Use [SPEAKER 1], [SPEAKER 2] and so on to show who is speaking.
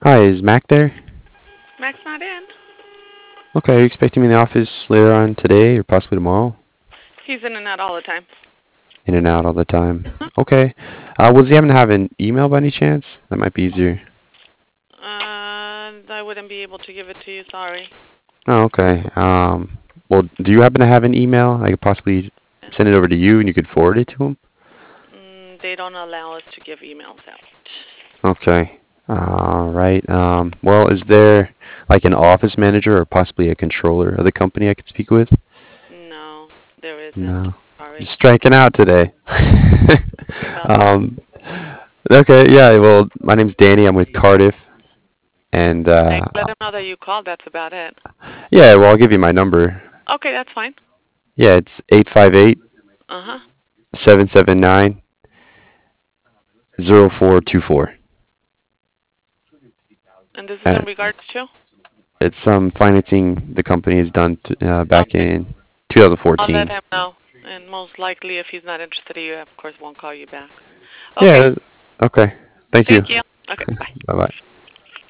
[SPEAKER 1] Hi, is Mac there?
[SPEAKER 2] Mac's not in.
[SPEAKER 1] Okay, are you expecting me in the office later on today or possibly tomorrow?
[SPEAKER 2] He's in and out all the time.
[SPEAKER 1] In and out all the time.
[SPEAKER 2] Huh?
[SPEAKER 1] Okay. Was he having to have an email by any chance? That might be easier.
[SPEAKER 2] I wouldn't be able to give it to you. Sorry.
[SPEAKER 1] Oh, okay. Well, do you happen to have an email? I could possibly send it over to you and you could forward it to him?
[SPEAKER 2] They don't allow us to give emails out.
[SPEAKER 1] Okay. All right. Well, is there like an office manager or possibly a controller of the company I could speak with?
[SPEAKER 2] No, there isn't.
[SPEAKER 1] No. Just
[SPEAKER 2] Sorry.
[SPEAKER 1] striking out today.
[SPEAKER 2] Sorry about that.
[SPEAKER 1] um, okay, yeah, well, my name's Danny. I'm with Cardiff. And
[SPEAKER 2] I let him know that you called. That's about it.
[SPEAKER 1] yeah, well, I'll give you my number.
[SPEAKER 2] Okay, that's fine.
[SPEAKER 1] Yeah, it's 858
[SPEAKER 2] Uh huh.
[SPEAKER 1] 779 0424.
[SPEAKER 2] And this is
[SPEAKER 1] Uh,
[SPEAKER 2] in regards to?
[SPEAKER 1] it's some financing the company has done back
[SPEAKER 2] Okay.
[SPEAKER 1] in
[SPEAKER 2] I'll let
[SPEAKER 1] 2014.
[SPEAKER 2] him know. And most likely, if he's not interested, he of course won't call you back. Okay.
[SPEAKER 1] Yeah, okay. Thank you.
[SPEAKER 2] Thank you. Okay. Bye.
[SPEAKER 1] Bye bye.